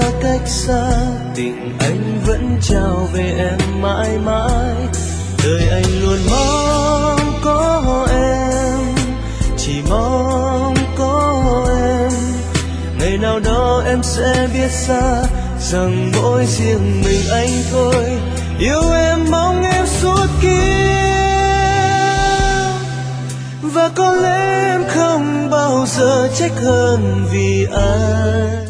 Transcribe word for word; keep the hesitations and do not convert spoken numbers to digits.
cách xa, tình anh vẫn trao về em mãi mãi. Đời anh luôn mong có em, chỉ mong có em. Ngày nào đó em sẽ biết ra rằng mỗi riêng mình anh thôi. Yêu em mong em suốt kiếp, và có lẽ em không bao giờ trách hơn vì ai.